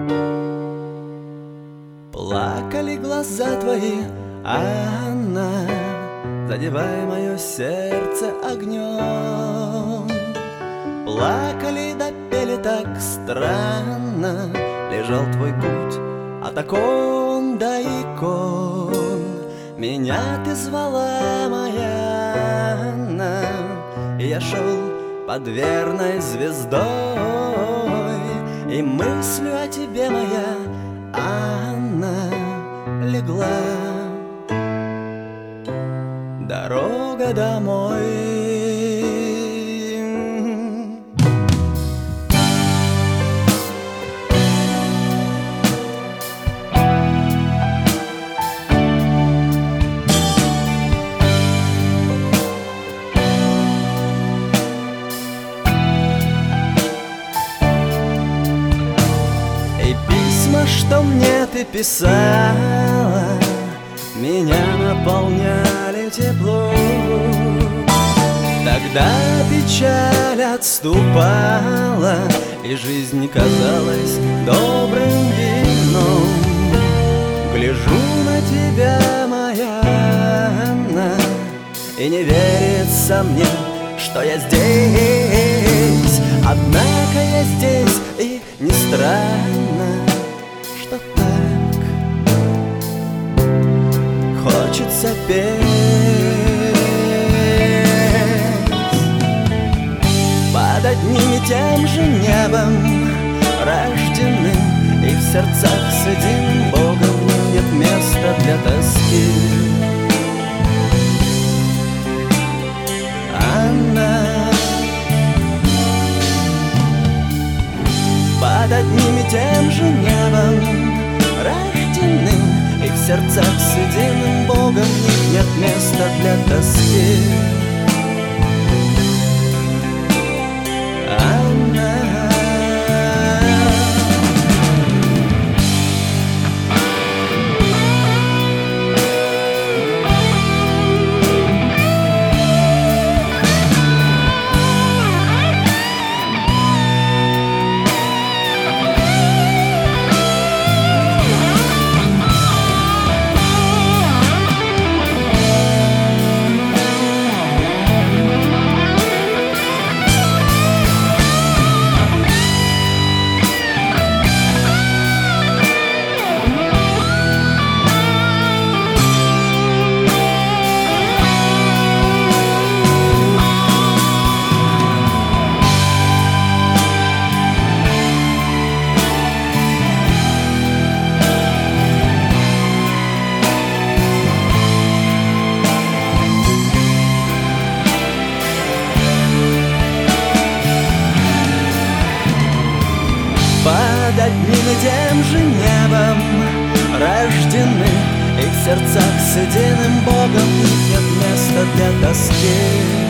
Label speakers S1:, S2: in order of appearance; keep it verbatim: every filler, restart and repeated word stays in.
S1: Плакали глаза твои, Анна, задевая мое сердце огнем. Плакали да пели так странно, лежал твой путь от окон до икон. Меня ты звала, моя Анна, и я шел под верной звездой, и мыслью о тебе, моя Анна, легла дорога домой. Что мне ты писала, меня наполняли теплом. Тогда печаль отступала, и жизнь казалась добрым вином. Гляжу на тебя, моя Анна, и не верится мне, что я здесь. Однако я здесь, и не странно, что так хочется петь. Под одним и тем же небом рождены, и в сердцах с единым Богом нет места для тоски. Анна, под одним и тем же небом рождены, и в сердцах с единым Богом них нет места для тоски. Анна, под одним и тем же небом рождены, и в сердцах с единым Богом нет места для тоски.